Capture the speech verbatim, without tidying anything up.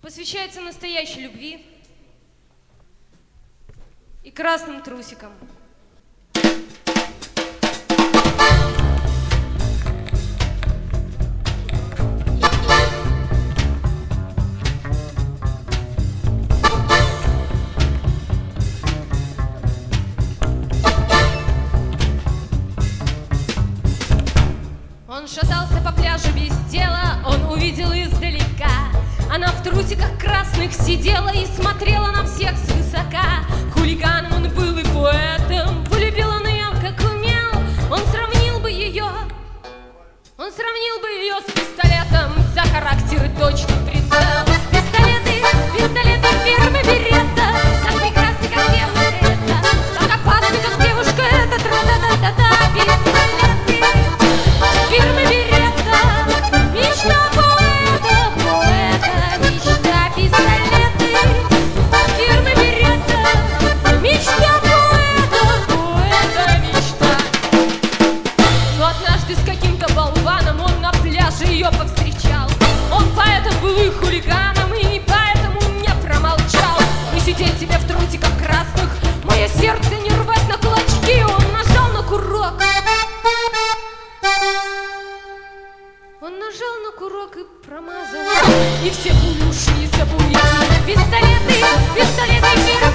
Посвящается настоящей любви и красным трусикам. Он шатался по пляжу без дела, он увидел издалека. Она в трусиках красных сидела и смотрела на всех свысока. Хулиганом он был и поэтом, полюбил он ее, как умел. Он сравнил бы ее, он сравнил бы ее с пистолетом. За характер и точный прицел. Пистолеты, пистолеты фирмы Беретта, так прекрасны, как девушка эта, так опасны, как девушка эта. Тра-та-та-та-та. Пистолеты фирмы Беретта, мечта поэта, поэта, мечта. Пистолеты фирмы Беретта, мечта поэта, поэта, мечта. Но однажды с каким-то болваном он на пляже ее повстречал. Он поэтом был и хулиганом, и поэтому не промолчал. Не сидеть тебе в трусиках красных, мое сердце не рвать на кулачки. Он нажал на курок, он нажал на курок и промазал. И все пули ушли за буряки. Пистолеты, пистолеты фирмы